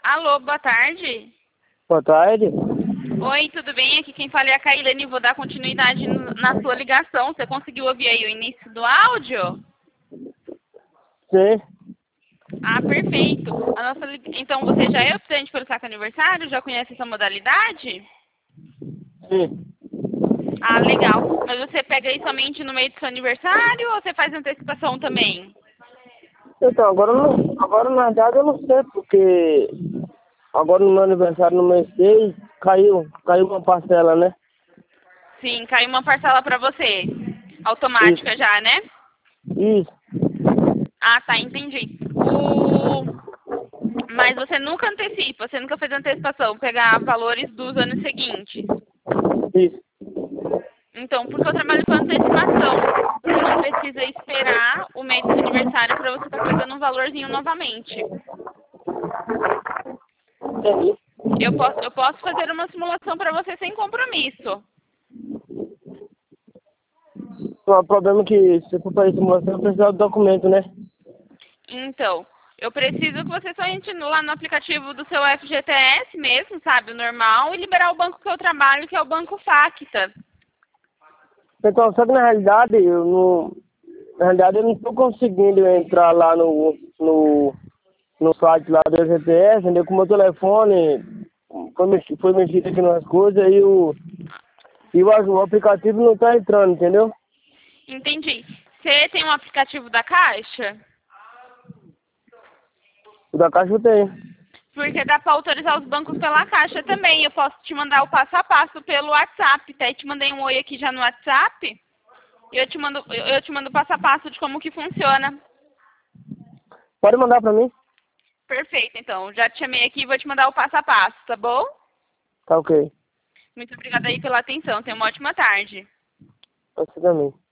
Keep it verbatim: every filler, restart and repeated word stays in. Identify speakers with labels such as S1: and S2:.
S1: Alô, boa tarde.
S2: Boa tarde.
S1: Oi, tudo bem? Aqui quem fala é a Kailene. Vou dar continuidade no- na sua ligação. Você conseguiu ouvir aí o início do áudio?
S2: Sim.
S1: Ah, perfeito. A nossa li- Então você já é optante pelo saque aniversário? Já conhece essa modalidade?
S2: Sim.
S1: Ah, legal. Mas você pega aí somente no meio do seu aniversário ou você faz antecipação também?
S2: Então, agora, eu não, agora na verdade eu não sei, porque agora no meu aniversário, no mês seis, caiu, caiu uma parcela, né?
S1: Sim, caiu uma parcela para você.
S2: Isso.
S1: Automática já, né?
S2: Isso.
S1: Ah, tá, entendi. O... Mas você nunca antecipa, você nunca fez antecipação, pegar valores dos anos seguintes.
S2: Isso.
S1: Então, porque eu trabalho com antecipação, você não precisa esperar o mês do seu aniversário para você estar pegando um valorzinho novamente.
S2: Entendi.
S1: Eu posso, eu posso fazer uma simulação para você sem compromisso.
S2: Só o problema é que se for fazer simulação, eu preciso do documento, né?
S1: Então, eu preciso que você só entre no- lá no aplicativo do seu F G T S mesmo, sabe, o normal, e liberar o banco que eu trabalho, que é o Banco Facta.
S2: Então, só que na realidade, eu não, na realidade eu não estou conseguindo entrar lá no, no, no site lá do G P S, entendeu? Com o meu telefone, foi mexido, foi mexido aqui nas coisas e o, e o, o aplicativo não está entrando, entendeu?
S1: Entendi. Você tem um aplicativo da Caixa?
S2: O da Caixa eu tenho.
S1: Porque dá para autorizar os bancos pela Caixa também. Eu posso te mandar o passo a passo pelo WhatsApp. Até te mandei um oi aqui já no WhatsApp. E eu te mando, eu eu te mando o passo a passo de como que funciona.
S2: Pode mandar pra mim?
S1: Perfeito, então. Já te chamei aqui e vou te mandar o passo a passo, tá bom?
S2: Tá ok.
S1: Muito obrigada aí pela atenção. Tenha uma ótima tarde.
S2: Você também.